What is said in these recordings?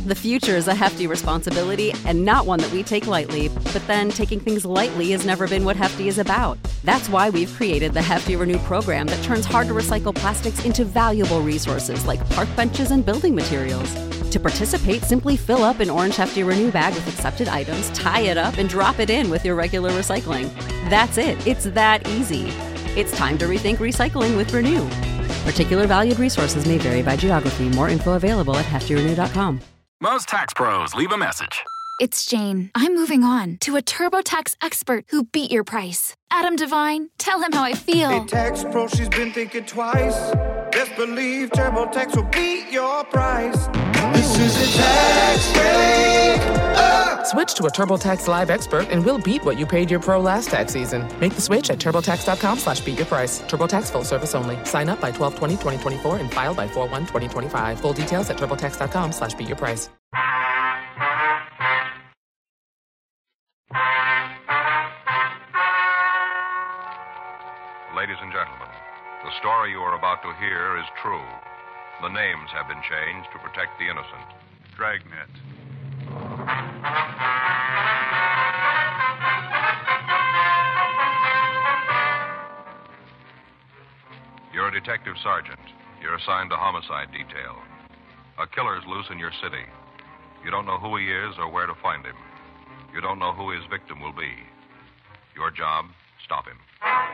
The future is a hefty responsibility and not one that we take lightly. But then taking things lightly has never been what Hefty is about. That's why we've created the Hefty Renew program that turns hard-to-recycle plastics into valuable resources like park benches and building materials. To participate, simply fill up an orange Hefty Renew bag with accepted items, tie it up, and drop it in with your regular recycling. That's it. It's that easy. It's time to rethink recycling with Renew. Particular valued resources may vary by geography. More info available at heftyrenew.com. Most tax pros leave a message. It's Jane. I'm moving on to a TurboTax expert who beat your price. Adam Devine, tell him how I feel. Hey, tax pro, she's been thinking twice. Best believe TurboTax will beat your price. This is a tax break. Switch to a TurboTax Live expert and we'll beat what you paid your pro last tax season. Make the switch at TurboTax.com/beatyourprice. TurboTax full service only. Sign up by 12/20/2024 and file by 4/1/2025. Full details at TurboTax.com/beatyourprice. Ladies and gentlemen, the story you are about to hear is true. The names have been changed to protect the innocent. Dragnet. You're a detective sergeant. You're assigned to homicide detail. A killer's loose in your city. You don't know who he is or where to find him. You don't know who his victim will be. Your job, stop him.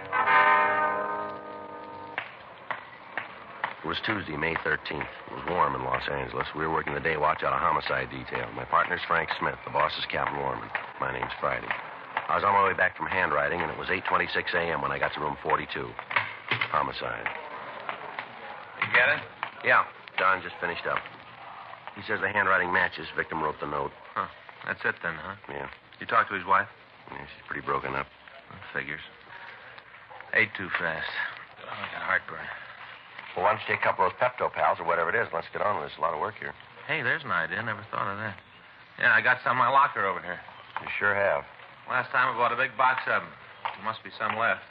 It was Tuesday, May 13th. It was warm in Los Angeles. We were working the day watch out of homicide detail. My partner's Frank Smith. The boss is Captain Lorman. My name's Friday. I was on my way back from handwriting, and it was 8:26 a.m. when I got to room 42. Homicide. You get it? Yeah, Don just finished up. He says the handwriting matches. Victim wrote the note. Huh. That's it then, huh? Yeah. You talked to his wife? Yeah, she's pretty broken up. Figures. Ate too fast. Oh, I got heartburn. Well, why don't you take a couple of those Pepto Pals or whatever it is? Let's get on with this. A lot of work here. Hey, there's an idea. Never thought of that. Yeah, I got some in my locker over here. You sure have. Last time I bought a big box of them. There must be some left.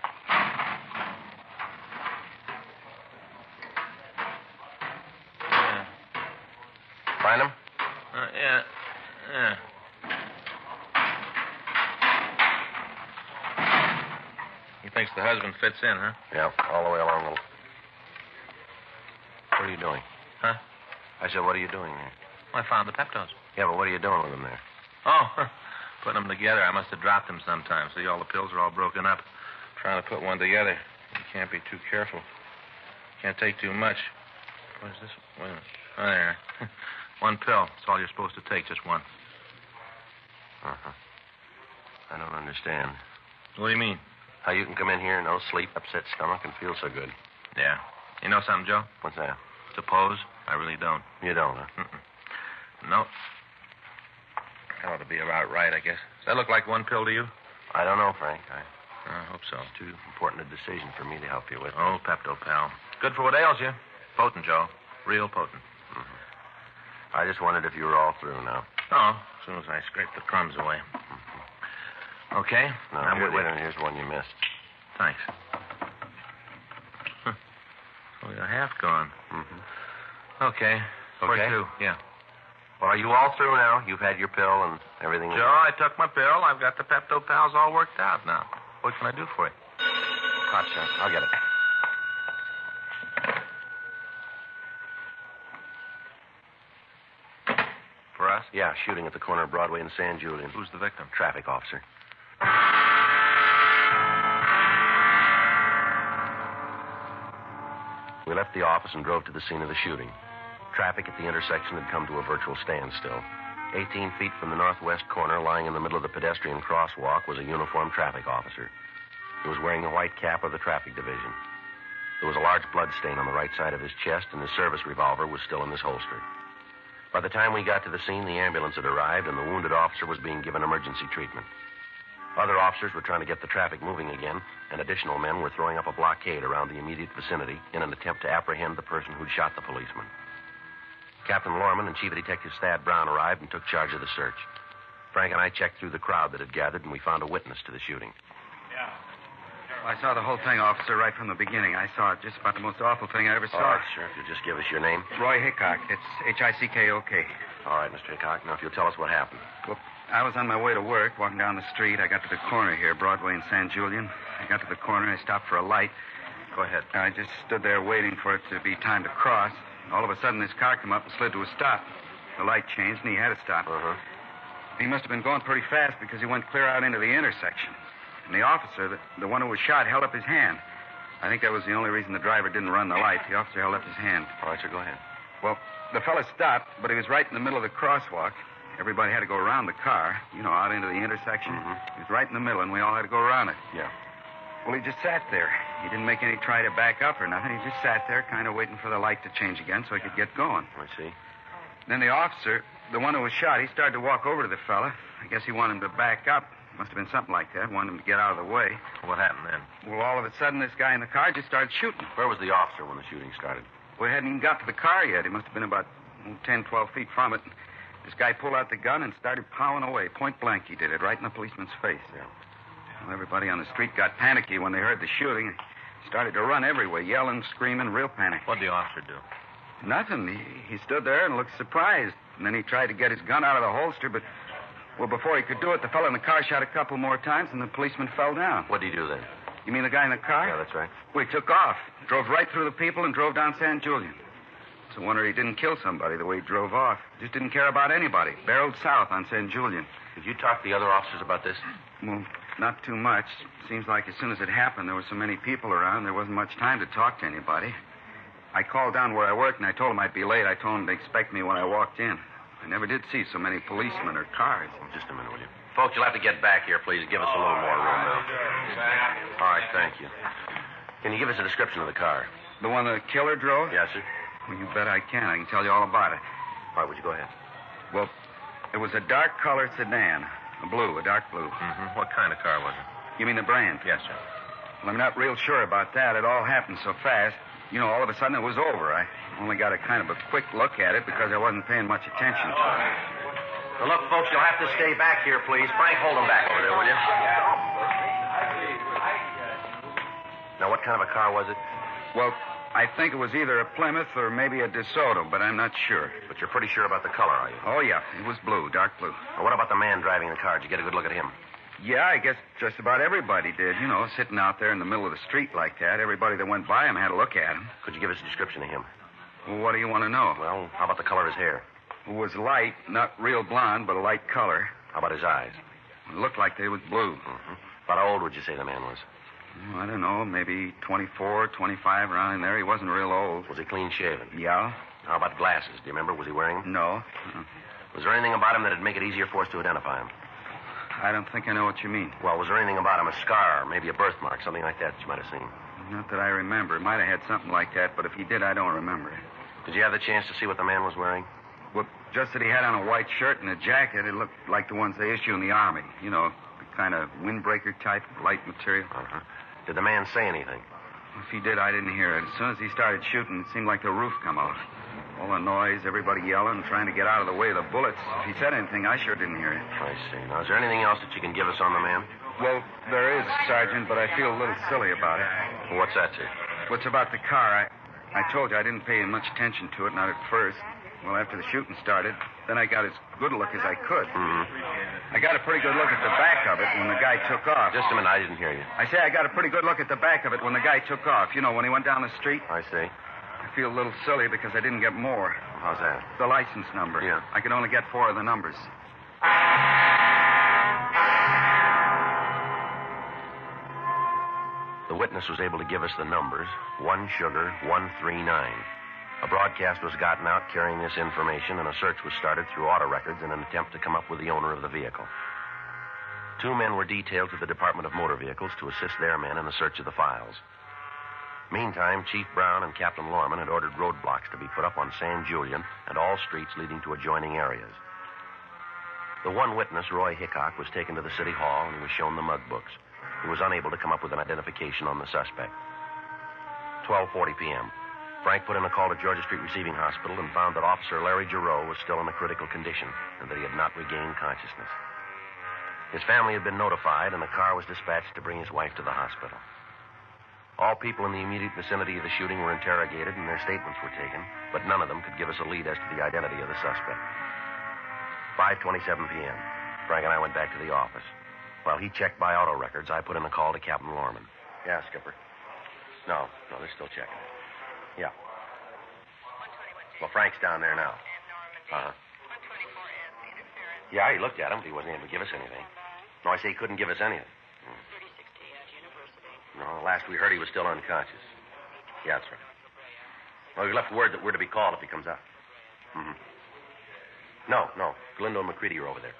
Yeah. Find them? Yeah. He thinks the husband fits in, huh? Yeah, all the way along the... What are you doing? Huh? I said, what are you doing there? Well, I found the Peptos. Yeah, but what are you doing with them there? Oh, putting them together. I must have dropped them sometime. See, all the pills are all broken up. Trying to put one together. You can't be too careful. Can't take too much. What is this? Wait a minute. Oh, there. One pill. That's all you're supposed to take, just one. Uh-huh. I don't understand. What do you mean? How you can come in here, no sleep, upset stomach, and feel so good. Yeah. You know something, Joe? What's that? Suppose I really don't. You don't, huh? No. That ought to be about right, I guess. Does that look like one pill to you? I don't know, Frank. I hope so. It's too important a decision for me to help you with. Oh, Pepto, pal. Good for what ails you. Potent, Joe. Real potent. Mm-hmm. I just wondered if you were all through now. Oh, as soon as I scrape the crumbs away. Okay? No, here's one you missed. Thanks. Oh, you're half gone. Mm-hmm. Okay. 42, yeah. Well, are you all through now? You've had your pill and everything? Joe, I took my pill. I've got the Pepto Pals all worked out now. What can I do for you? Hot shot. I'll get it. For us? Yeah, shooting at the corner of Broadway and San Julian. Who's the victim? Traffic officer. We left the office and drove to the scene of the shooting. Traffic at the intersection had come to a virtual standstill. 18 feet from the northwest corner, lying in the middle of the pedestrian crosswalk, was a uniformed traffic officer. He was wearing the white cap of the traffic division. There was a large blood stain on the right side of his chest, and his service revolver was still in his holster. By the time we got to the scene, the ambulance had arrived, and the wounded officer was being given emergency treatment. Other officers were trying to get the traffic moving again, and additional men were throwing up a blockade around the immediate vicinity in an attempt to apprehend the person who'd shot the policeman. Captain Lorman and Chief Detective Thad Brown arrived and took charge of the search. Frank and I checked through the crowd that had gathered, and we found a witness to the shooting. Yeah. Here, I saw the whole thing, officer, right from the beginning. I saw it. Just about the most awful thing I ever saw. All right, sir. If you'll just give us your name. Roy Hickok. It's Hickok. All right, Mr. Hickok. Now, if you'll tell us what happened. Well, I was on my way to work, walking down the street. I got to the corner here, Broadway and San Julian. I got to the corner. I stopped for a light. Go ahead. I just stood there waiting for it to be time to cross. All of a sudden, this car came up and slid to a stop. The light changed, and he had to stop. Uh-huh. He must have been going pretty fast because he went clear out into the intersection. And the officer, the one who was shot, held up his hand. I think that was the only reason the driver didn't run the light. The officer held up his hand. All right, sir, go ahead. Well, the fella stopped, but he was right in the middle of the crosswalk. Everybody had to go around the car, out into the intersection. Mm-hmm. He was right in the middle, and we all had to go around it. Yeah. Well, he just sat there. He didn't make any try to back up or nothing. He just sat there, kind of waiting for the light to change again so he could get going. I see. Then the officer, the one who was shot, he started to walk over to the fella. I guess he wanted him to back up. Must have been something like that. Wanted him to get out of the way. What happened then? Well, all of a sudden, this guy in the car just started shooting. Where was the officer when the shooting started? We hadn't even got to the car yet. He must have been about 10, 12 feet from it. This guy pulled out the gun and started plowing away. Point blank, he did it, right in the policeman's face. Yeah. Well, everybody on the street got panicky when they heard the shooting. Started to run everywhere, yelling, screaming, real panic. What'd the officer do? Nothing. He stood there and looked surprised. And then he tried to get his gun out of the holster, but, well, before he could do it, the fellow in the car shot a couple more times, and the policeman fell down. What'd he do then? You mean the guy in the car? Yeah, that's right. Well, he took off. Drove right through the people and drove down San Julian. It's a wonder he didn't kill somebody the way he drove off. Just didn't care about anybody. Barreled south on San Julian. Did you talk to the other officers about this? Well, not too much. Seems like as soon as it happened, there were so many people around, there wasn't much time to talk to anybody. I called down where I worked, and I told them I'd be late. I told them to expect me when I walked in. I never did see so many policemen or cars. Just a minute, will you? Folks, you'll have to get back here, please. Give us a little more room now. All right, thank you. Can you give us a description of the car? The one the killer drove? Yes, sir. Well, you bet I can. I can tell you all about it. All right, would you go ahead? Well, it was a dark-colored sedan. A dark blue. Mm-hmm. What kind of car was it? You mean the brand? Yes, sir. Well, I'm not real sure about that. It all happened so fast. All of a sudden it was over. I only got a kind of a quick look at it because I wasn't paying much attention to it. Well, look, folks, you'll have to stay back here, please. Frank, hold them back over there, will you? Now, what kind of a car was it? Well, I think it was either a Plymouth or maybe a DeSoto, but I'm not sure. But you're pretty sure about the color, are you? Oh, yeah. It was blue, dark blue. Well, what about the man driving the car? Did you get a good look at him? Yeah, I guess just about everybody did. Sitting out there in the middle of the street like that. Everybody that went by him had a look at him. Could you give us a description of him? Well, what do you want to know? Well, how about the color of his hair? It was light, not real blonde, but a light color. How about his eyes? It looked like they was blue. Mm-hmm. About how old would you say the man was? I don't know, maybe 24, 25, around in there. He wasn't real old. Was he clean-shaven? Yeah. How about glasses? Do you remember? Was he wearing them? No. Was there anything about him that'd make it easier for us to identify him? I don't think I know what you mean. Well, was there anything about him, a scar, maybe a birthmark, something like that you might have seen? Not that I remember. It might have had something like that, but if he did, I don't remember. Did you have the chance to see what the man was wearing? Well, just that he had on a white shirt and a jacket. It looked like the ones they issue in the Army. The kind of windbreaker type, light material. Uh-huh. Did the man say anything? If he did, I didn't hear it. As soon as he started shooting, it seemed like the roof come off. All the noise, everybody yelling, trying to get out of the way of the bullets. If he said anything, I sure didn't hear it. I see. Now, is there anything else that you can give us on the man? Well, there is, Sergeant, but I feel a little silly about it. Well, what's that, sir? What's about the car? I told you I didn't pay much attention to it, not at first. Well, after the shooting started, then I got as good a look as I could. Mm-hmm. I got a pretty good look at the back of it when the guy took off. Just a minute, I didn't hear you. I say I got a pretty good look at the back of it when the guy took off. When he went down the street. I see. I feel a little silly because I didn't get more. How's that? The license number. Yeah. I could only get 4 of the numbers. The witness was able to give us the numbers, 1 Sugar 139. A broadcast was gotten out carrying this information, and a search was started through auto records in an attempt to come up with the owner of the vehicle. 2 men were detailed to the Department of Motor Vehicles to assist their men in the search of the files. Meantime, Chief Brown and Captain Lorman had ordered roadblocks to be put up on San Julian and all streets leading to adjoining areas. The one witness, Roy Hickok, was taken to the city hall and he was shown the mug books. He was unable to come up with an identification on the suspect. 12:40 p.m. Frank put in a call to Georgia Street Receiving Hospital and found that Officer Larry Giroux was still in a critical condition and that he had not regained consciousness. His family had been notified, and the car was dispatched to bring his wife to the hospital. All people in the immediate vicinity of the shooting were interrogated and their statements were taken, but none of them could give us a lead as to the identity of the suspect. 5:27 p.m. Frank and I went back to the office. While he checked by auto records, I put in a call to Captain Lorman. Yeah, Skipper. No, they're still checking. Yeah. Well, Frank's down there now. Uh-huh. Yeah, he looked at him, but he wasn't able to give us anything. No, I say he couldn't give us anything. No, last we heard he was still unconscious. Yeah, that's right. Well, we left word that we're to be called if he comes out. Mm-hmm. No. Galindo and McCready are over there.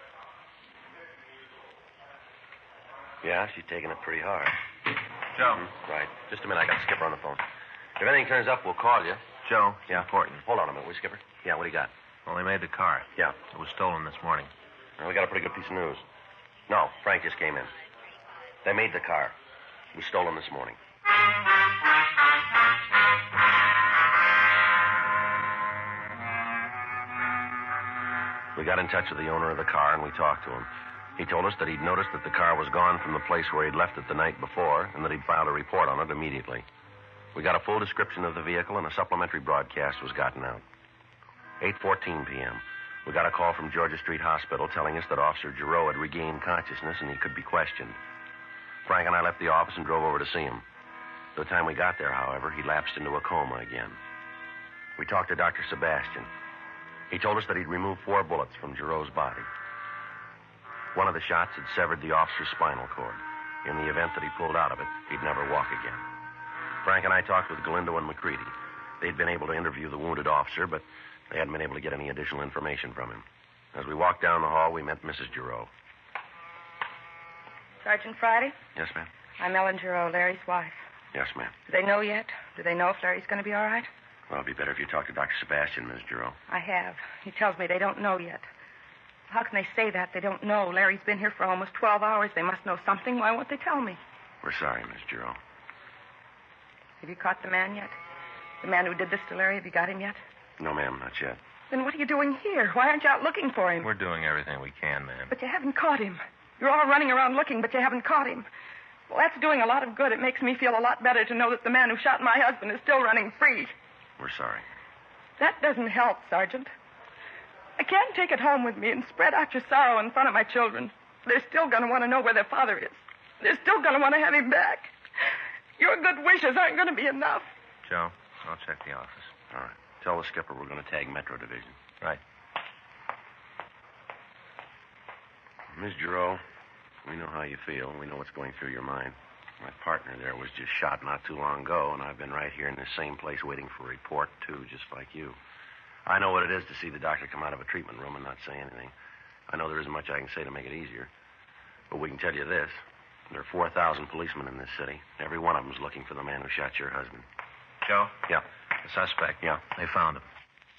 Yeah, she's taking it pretty hard. Joe. Mm-hmm. Right. Just a minute, I got Skipper on the phone. If anything turns up, we'll call you. Joe, it's important. Hold on a minute, will you, Skipper? Yeah, what do you got? Well, they made the car. Yeah. It was stolen this morning. Well, we got a pretty good piece of news. No, Frank just came in. They made the car. It was stolen this morning. We got in touch with the owner of the car, and we talked to him. He told us that he'd noticed that the car was gone from the place where he'd left it the night before, and that he'd filed a report on it immediately. We got a full description of the vehicle, and a supplementary broadcast was gotten out. 8:14 p.m. We got a call from Georgia Street Hospital telling us that Officer Giroux had regained consciousness and he could be questioned. Frank and I left the office and drove over to see him. By the time we got there, however, he lapsed into a coma again. We talked to Dr. Sebastian. He told us that he'd removed 4 bullets from Giroux's body. One of the shots had severed the officer's spinal cord. In the event that he pulled out of it, he'd never walk again. Frank and I talked with Galindo and McCready. They'd been able to interview the wounded officer, but they hadn't been able to get any additional information from him. As we walked down the hall, we met Mrs. Giroux. Sergeant Friday? Yes, ma'am? I'm Ellen Giroux, Larry's wife. Yes, ma'am. Do they know yet? Do they know if Larry's going to be all right? Well, it'd be better if you talked to Dr. Sebastian, Miss Giroux. I have. He tells me they don't know yet. How can they say that? They don't know. Larry's been here for almost 12 hours. They must know something. Why won't they tell me? We're sorry, Miss Giroux. Have you caught the man yet? The man who did this to Larry, have you got him yet? No, ma'am, not yet. Then what are you doing here? Why aren't you out looking for him? We're doing everything we can, ma'am. But you haven't caught him. You're all running around looking, but you haven't caught him. Well, that's doing a lot of good. It makes me feel a lot better to know that the man who shot my husband is still running free. We're sorry. That doesn't help, Sergeant. I can't take it home with me and spread out your sorrow in front of my children. They're still going to want to know where their father is. They're still going to want to have him back. Your good wishes aren't going to be enough. Joe, I'll check the office. All right. Tell the skipper we're going to tag Metro Division. Right. Miss Giroux, we know how you feel. We know what's going through your mind. My partner there was just shot not too long ago, and I've been right here in this same place waiting for a report, too, just like you. I know what it is to see the doctor come out of a treatment room and not say anything. I know there isn't much I can say to make it easier. But we can tell you this. There are 4,000 policemen in this city. Every one of them's looking for the man who shot your husband. Joe? Yeah. The suspect? Yeah. They found him.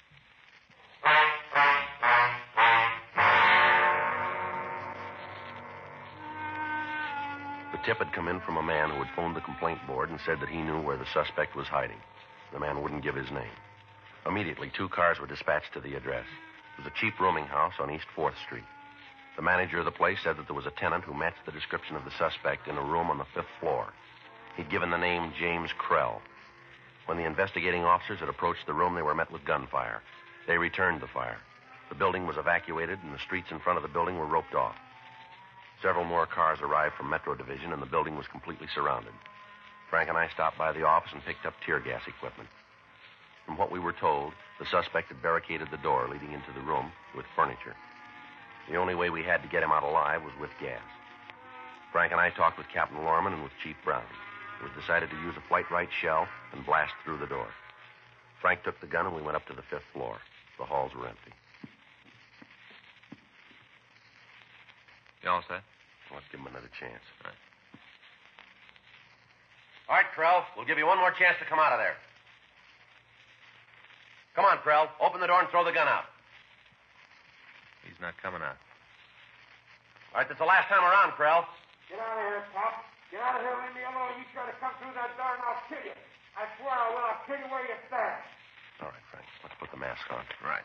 The tip had come in from a man who had phoned the complaint board and said that he knew where the suspect was hiding. The man wouldn't give his name. Immediately, 2 cars were dispatched to the address. It was a cheap rooming house on East 4th Street. The manager of the place said that there was a tenant who matched the description of the suspect in a room on the 5th floor. He'd given the name James Krell. When the investigating officers had approached the room, they were met with gunfire. They returned the fire. The building was evacuated, and the streets in front of the building were roped off. Several more cars arrived from Metro Division, and the building was completely surrounded. Frank and I stopped by the office and picked up tear gas equipment. From what we were told, the suspect had barricaded the door leading into the room with furniture. The only way we had to get him out alive was with gas. Frank and I talked with Captain Lorman and with Chief Brown. It was decided to use a flight-right shell and blast through the door. Frank took the gun and we went up to the 5th floor. The halls were empty. You all set? Let's give him another chance. Right. All right, Krell. We'll give you one more chance to come out of there. Come on, Krell. Open the door and throw the gun out. He's not coming out. All right, that's the last time around, Krell. Get out of here, Pop. Get out of here. Leave me alone. You try to come through that door and I'll kill you. I swear I will. I'll kill you where you stand. All right, Frank. Let's put the mask on. Right.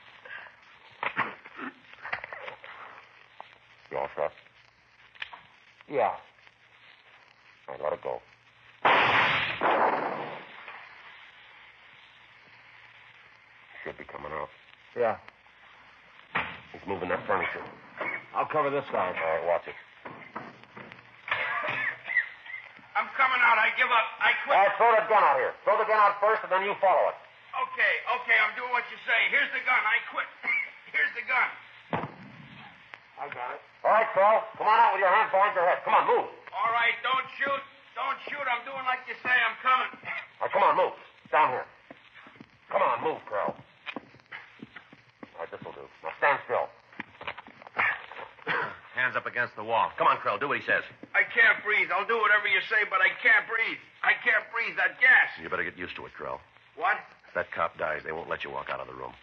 You all set? Yeah. I gotta go. Yeah. He's moving that furniture. I'll cover this side. All right, watch it. I'm coming out. I give up. I quit. All right, throw that gun out here. Throw the gun out first, and then you follow it. Okay, I'm doing what you say. Here's the gun. I quit. Here's the gun. I got it. All right, Carl. Come on out with your hand behind your head. Come on, move. All right, don't shoot. Don't shoot. I'm doing like you say. I'm coming. All right, come on, move. Down here. Come on, move, Carl. All right, this'll do. Now stand still. Hands up against the wall. Come on, Krell. Do what he says. I can't breathe. I'll do whatever you say, but I can't breathe. I can't breathe. That gas. You better get used to it, Krell. What? If that cop dies, they won't let you walk out of the room.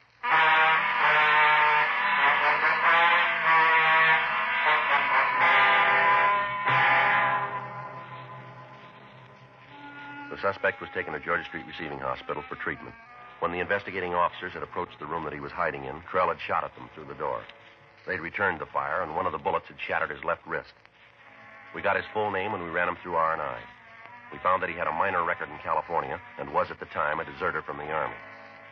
The suspect was taken to Georgia Street Receiving Hospital for treatment. When the investigating officers had approached the room that he was hiding in, Krell had shot at them through the door. They'd returned the fire, and one of the bullets had shattered his left wrist. We got his full name when we ran him through R&I. We found that he had a minor record in California and was at the time a deserter from the Army.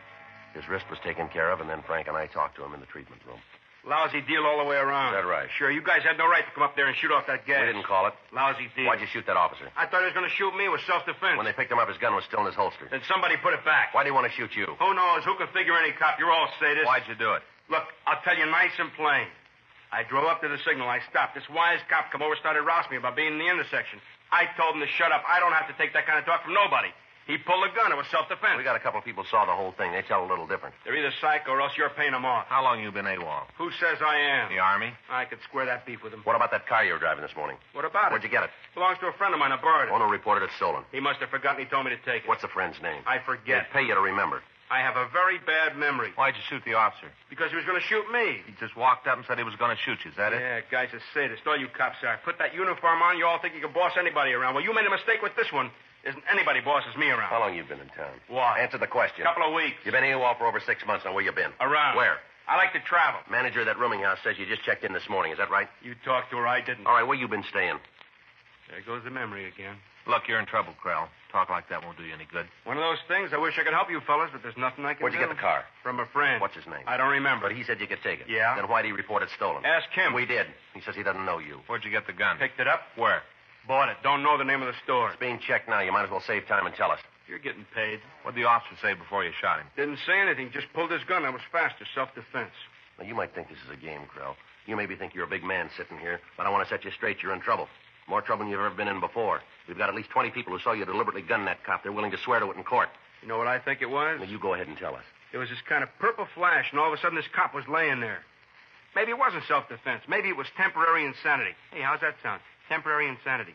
His wrist was taken care of, and then Frank and I talked to him in the treatment room. Lousy deal all the way around. Is that right? Sure, you guys had no right to come up there and shoot off that gas. We didn't call it. Lousy deal. Why'd you shoot that officer? I thought he was going to shoot me. It was self-defense. When they picked him up, his gun was still in his holster. Then somebody put it back. Why'd he want to shoot you? Who knows? Who can figure any cop? You're all sadists. Why'd you do it? Look, I'll tell you nice and plain. I drove up to the signal. I stopped. This wise cop come over and started rousing me about being in the intersection. I told him to shut up. I don't have to take that kind of talk from nobody. He pulled a gun. It was self-defense. We got a couple of people saw the whole thing. They tell a little different. They're either psycho or else you're paying them off. How long you been AWOL? Who says I am? The Army? I could square that beef with him. What about that car you were driving this morning? What about Where'd you get it? Belongs to a friend of mine. I borrowed it. Owner reported it stolen. He must have forgotten. He told me to take it. What's the friend's name? I forget. They'd pay you to remember. I have a very bad memory. Why'd you shoot the officer? Because he was going to shoot me. He just walked up and said he was going to shoot you. Is that it? Yeah, guy's a sadist. All you cops are. Put that uniform on, you all think you can boss anybody around. Well, you made a mistake with this one. Isn't anybody bosses me around. How long you been in town? What? Answer the question. Couple of weeks. You've been AWOL for over 6 months now. Where you been? Around. Where? I like to travel. Manager of that rooming house says you just checked in this morning. Is that right? You talked to her. I didn't. All right, where you been staying? There goes the memory again. Look, you're in trouble, Krell. Talk like that won't do you any good. One of those things. I wish I could help you fellas, but there's nothing I can Where'd do. you get the car? From a friend. What's his name? I don't remember. But he said you could take it. Yeah? Then why'd he report it stolen? Ask him. We did. He says he doesn't know you. Where'd you get the gun? Picked it up. Where? Bought it. Don't know the name of the store. It's being checked now. You might as well save time and tell us. You're getting paid. What'd the officer say before you shot him? Didn't say anything. Just pulled his gun. I was faster. Self-defense. Now, you might think this is a game, Krell. You maybe think you're a big man sitting here, but I want to set you straight. You're in trouble. More trouble than you've ever been in before. We've got at least 20 people who saw you deliberately gun that cop. They're willing to swear to it in court. You know what I think it was? Well, you go ahead and tell us. It was this kind of purple flash, and all of a sudden this cop was laying there. Maybe it wasn't self-defense. Maybe it was temporary insanity. Hey, how's that sound? Temporary insanity.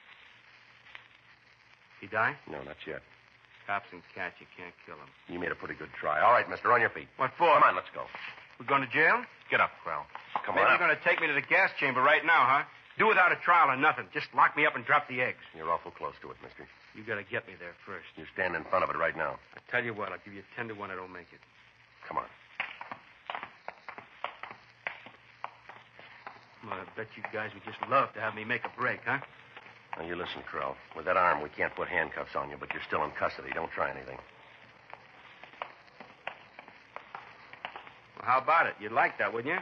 He die? No, not yet. Cops and cats, you can't kill them. You made a pretty good try. All right, mister, on your feet. What for? Come on, let's go. We're going to jail? Get up, Krell. Come Maybe on you're going to take me to the gas chamber right now, huh? Do without a trial or nothing. Just lock me up and drop the eggs. You're awful close to it, mister. You got to get me there first. You stand in front of it right now. I tell you what, I'll give you 10 to 1 I don't make it. Come on. Well, I bet you guys would just love to have me make a break, huh? Now, you listen, Krell. With that arm, we can't put handcuffs on you, but you're still in custody. Don't try anything. Well, how about it? You'd like that, wouldn't you?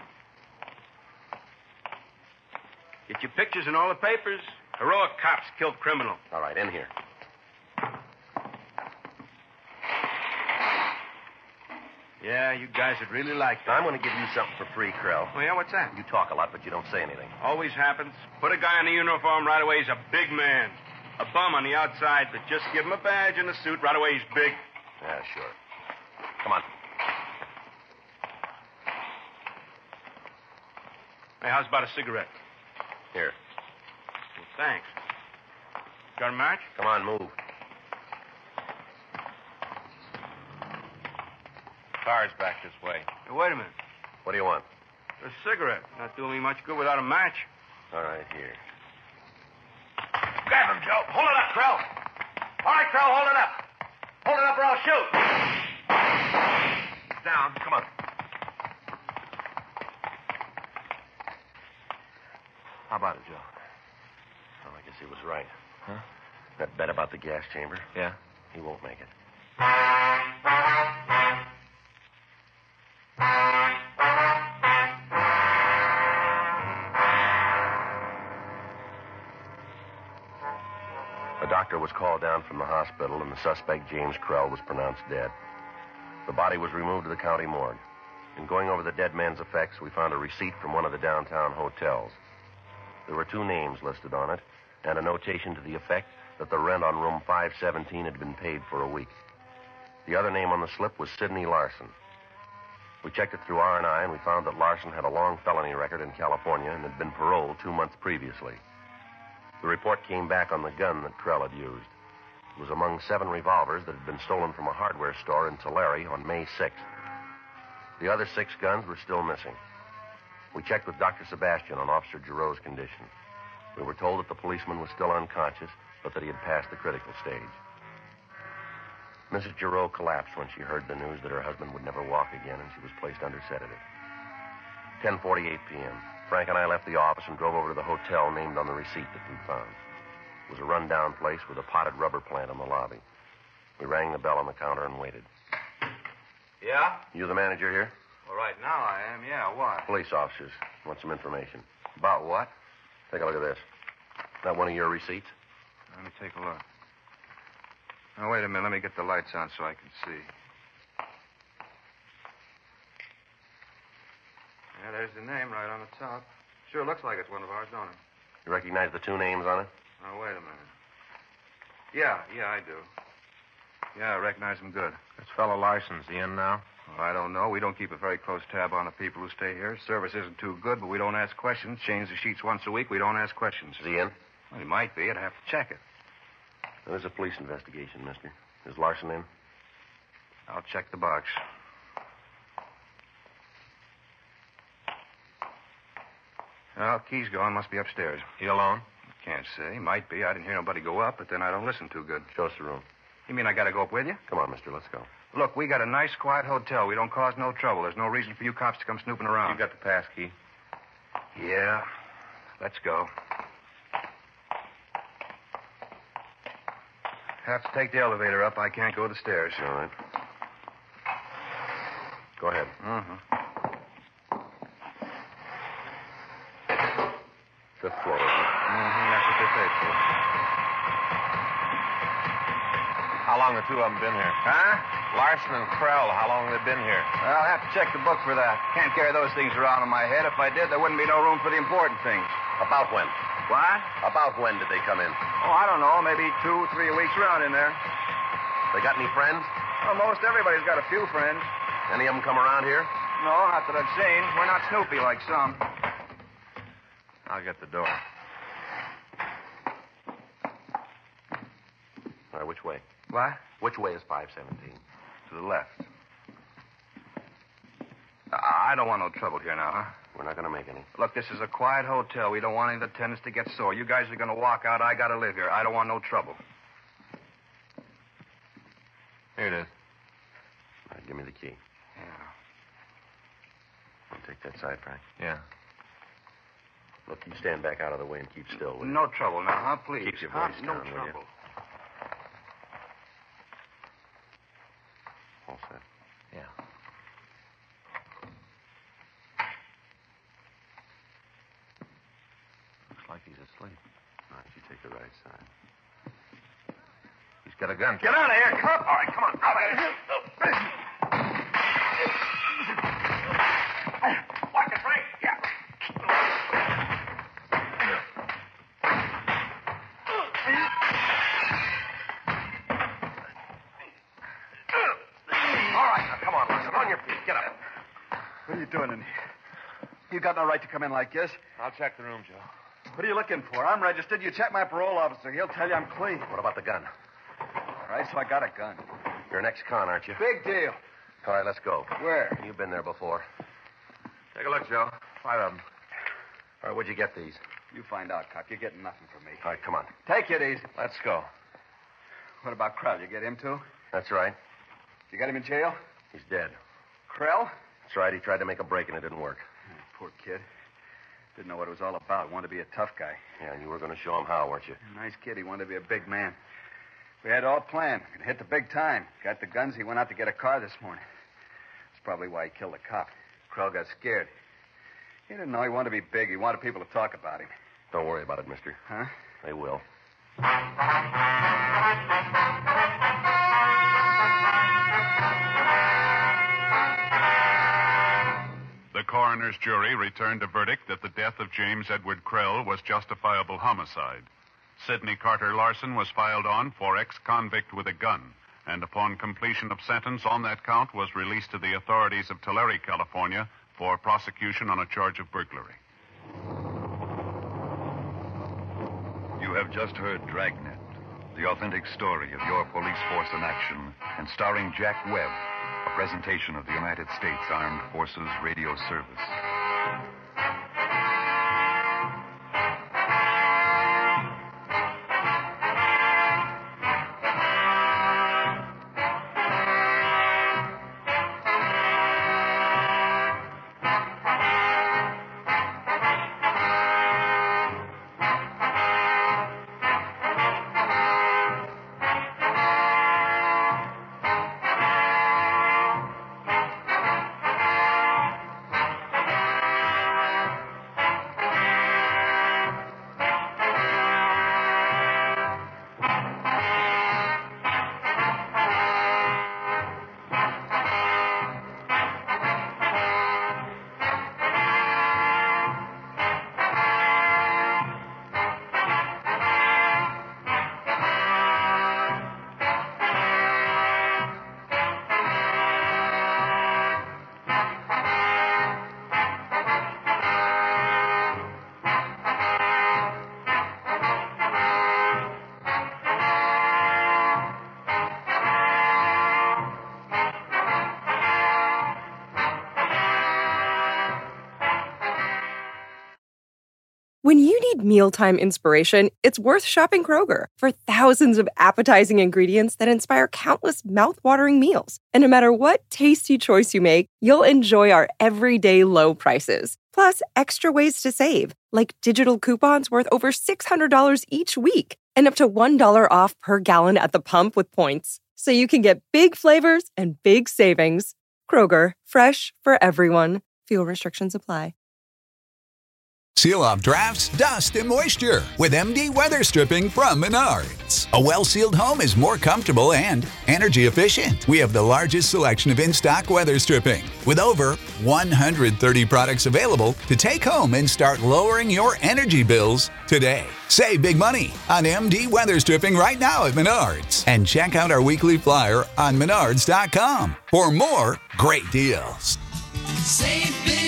Get your pictures in all the papers. Heroic cops killed criminal. All right, in here. Yeah, you guys would really like that. Now, I'm going to give you something for free, Krell. Oh, yeah? What's that? You talk a lot, but you don't say anything. Always happens. Put a guy in a uniform right away, he's a big man. A bum on the outside, but just give him a badge and a suit, right away he's big. Yeah, sure. Come on. Hey, how's about a cigarette? Here. Well, thanks. Got a match? Come on, move. Car's back this way. Hey, wait a minute. What do you want? A cigarette. Not doing me much good without a match. All right, here. Grab him, Joe. Hold it up, Krell. All right, Krell, hold it up. Hold it up or I'll shoot. Down. Come on. How about it, Joe? Oh, I guess he was right. Huh? That bet about the gas chamber. Yeah? He won't make it. doctor was called down from the hospital, and the suspect, James Krell, was pronounced dead. The body was removed to the county morgue. In going over the dead man's effects, we found a receipt from one of the downtown hotels. There were 2 names listed on it, and a notation to the effect that the rent on room 517 had been paid for a week. The other name on the slip was Sidney Larson. We checked it through R&I, and we found that Larson had a long felony record in California and had been paroled 2 months previously. The report came back on the gun that Krell had used. It was among 7 revolvers that had been stolen from a hardware store in Tulare on May 6th. The other 6 guns were still missing. We checked with Dr. Sebastian on Officer Giroux's condition. We were told that the policeman was still unconscious, but that he had passed the critical stage. Mrs. Giroux collapsed when she heard the news that her husband would never walk again, and she was placed under sedative. 10:48 p.m. Frank and I left the office and drove over to the hotel named on the receipt that we found. It was a run-down place with a potted rubber plant in the lobby. We rang the bell on the counter and waited. Yeah? You the manager here? Well, right now I am, yeah. Why? Police officers. Want some information. About what? Take a look at this. Is that one of your receipts? Let me take a look. Now, wait a minute. Let me get the lights on so I can see. Yeah, there's the name right on the top. Sure looks like it's one of ours, don't it? You recognize the 2 names on it? Now, wait a minute. Yeah, I do. Yeah, I recognize him good. This fellow Larson's he in now? Well, I don't know. We don't keep a very close tab on the people who stay here. Service isn't too good, but we don't ask questions. Change the sheets once a week. We don't ask questions. Is he in? Well, he might be. I'd have to check it. There's a police investigation, mister. Is Larson in? I'll check the box. Well, key's gone. Must be upstairs. He alone? Can't say. Might be. I didn't hear nobody go up, but then I don't listen too good. Show us the room. You mean I gotta go up with you? Come on, mister. Let's go. Look, we got a nice, quiet hotel. We don't cause no trouble. There's no reason for you cops to come snooping around. You got the pass key? Yeah. Let's go. Have to take the elevator up. I can't go the stairs. All right. Go ahead. Mm-hmm. 5th floor, isn't it? Mm-hmm. That's what they paid for. How long the 2 of them been here? Huh? Larson and Krell, how long they been here? Well, I'll have to check the book for that. Can't carry those things around in my head. If I did, there wouldn't be no room for the important things. About when? What? About when did they come in? Oh, I don't know. Maybe 2, 3 weeks around in there. They got any friends? Well, most everybody's got a few friends. Any of them come around here? No, not that I've seen. We're not Snoopy like some. I'll get the door. All right, which way? What? Which way is 517? To the left. I don't want no trouble here now, huh? We're not going to make any. Look, this is a quiet hotel. We don't want any of the tenants to get sore. You guys are going to walk out. I got to live here. I don't want no trouble. Here it is. All right, give me the key. Yeah. I'll take that side, Frank. Yeah. Look, you stand back out of the way and keep still, will you? No trouble now, huh? Please. Keep your voice No down, will you? trouble. All set. Yeah. Looks like he's asleep. All right, you take the right side. He's got a gun. Get out of here. Come on. All right, come on. Out of here. Watch it, Frank. Yeah. All right, now, come on, Larson. On your feet. Get up. What are you doing in here? You got no right to come in like this. I'll check the room, Joe. What are you looking for? I'm registered. You check my parole officer. He'll tell you I'm clean. What about the gun? All right, so I got a gun. You're an ex-con, aren't you? Big deal. All right, let's go. Where? You've been there before. Take a look, Joe. 5 of them. All right, where'd you get these? You find out, cop. You're getting nothing from me. All right, come on. Take it easy. Let's go. What about Krell? You get him, too? That's right. You got him in jail? He's dead. Krell? That's right. He tried to make a break and it didn't work. Poor kid. Didn't know what it was all about. Wanted to be a tough guy. Yeah, and you were going to show him how, weren't you? Nice kid. He wanted to be a big man. We had it all planned. We're going to hit the big time. Got the guns. He went out to get a car this morning. That's probably why he killed the cop. Krell got scared. He didn't know he wanted to be big. He wanted people to talk about him. Don't worry about it, mister. Huh? They will. The coroner's jury returned a verdict that the death of James Edward Krell was justifiable homicide. Sidney Carter Larson was filed on for ex-convict with a gun, and upon completion of sentence on that count was released to the authorities of Tulare, California, for prosecution on a charge of burglary. You have just heard Dragnet, the authentic story of your police force in action, and starring Jack Webb, a presentation of the United States Armed Forces Radio Service. When you need mealtime inspiration, it's worth shopping Kroger for thousands of appetizing ingredients that inspire countless mouth-watering meals. And no matter what tasty choice you make, you'll enjoy our everyday low prices. Plus, extra ways to save, like digital coupons worth over $600 each week and up to $1 off per gallon at the pump with points. So you can get big flavors and big savings. Kroger, fresh for everyone. Fuel restrictions apply. Seal off drafts, dust, and moisture with MD Weather Stripping from Menards. A well-sealed home is more comfortable and energy efficient. We have the largest selection of in-stock weather stripping with over 130 products available to take home and start lowering your energy bills today. Save big money on MD Weather Stripping right now at Menards. And check out our weekly flyer on Menards.com for more great deals. Save big